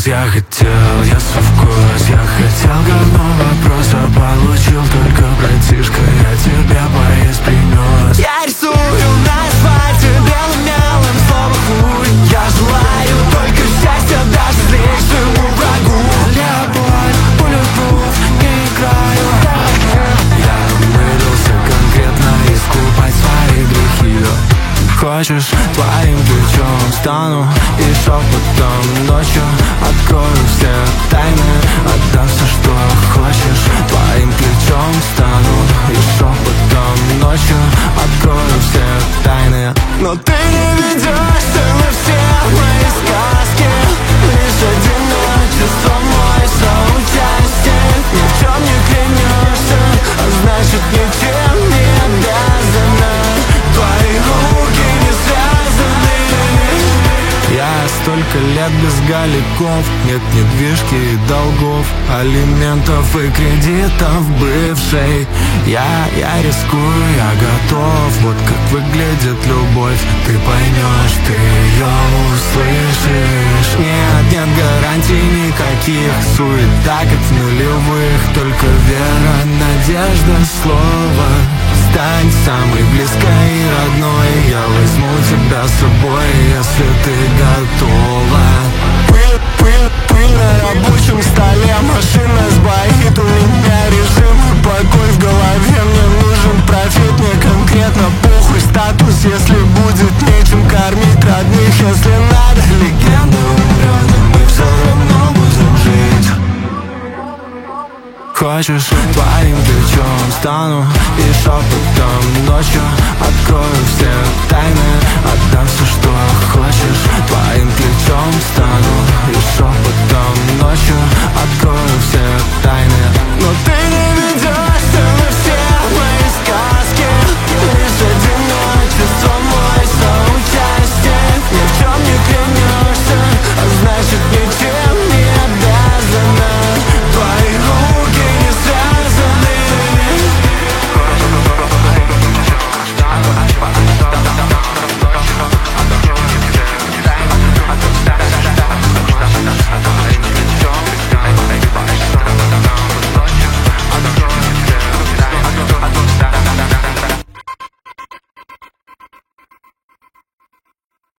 вкус, я совкус. Я хотел говно вопроса, получил только братишка. Я тебя поесть принес. Я рисую на асфальте белым мелом слово хуй. Я желаю только счастья даже злейшему врагу. Леопольд, bulletproof, не играю. Я намерился конкретно искупать свои грехи. Хочешь, твоим плечом стану и шепотом ночью открою все тайны, отдам все, что хочешь. Твоим плечом стану и шепотом ночью открою все тайны. Но ты не ведешься на все мои сказки. Лишь одиночество мой соучастник. Ни в чем не клянешься, а значит ничем не обязана. Твои руки не связаны. Я столько лет без голиков, нет недвижки и долгов, алиментов и кредитов бывшей. Я рискую, я готов. Вот как выглядит любовь, ты поймешь, ты ее услышишь. Нет гарантий никаких, суета как в нулевых. Только вера, надежда, слово. Стань самой близкой и родной. Я возьму тебя с собой, если ты готова. Пыль на рабочем столе, машина сбоит. У меня режим и покой в голове. Мне нужен профит, мне конкретно похуй статус. Если будет нечем кормить родных, если надо, легенда умрет, но мы все равно будем жить. Хочешь, твоим плечом стану и шепотом ночью открою все тайны, отдам все, что хочешь. Твоим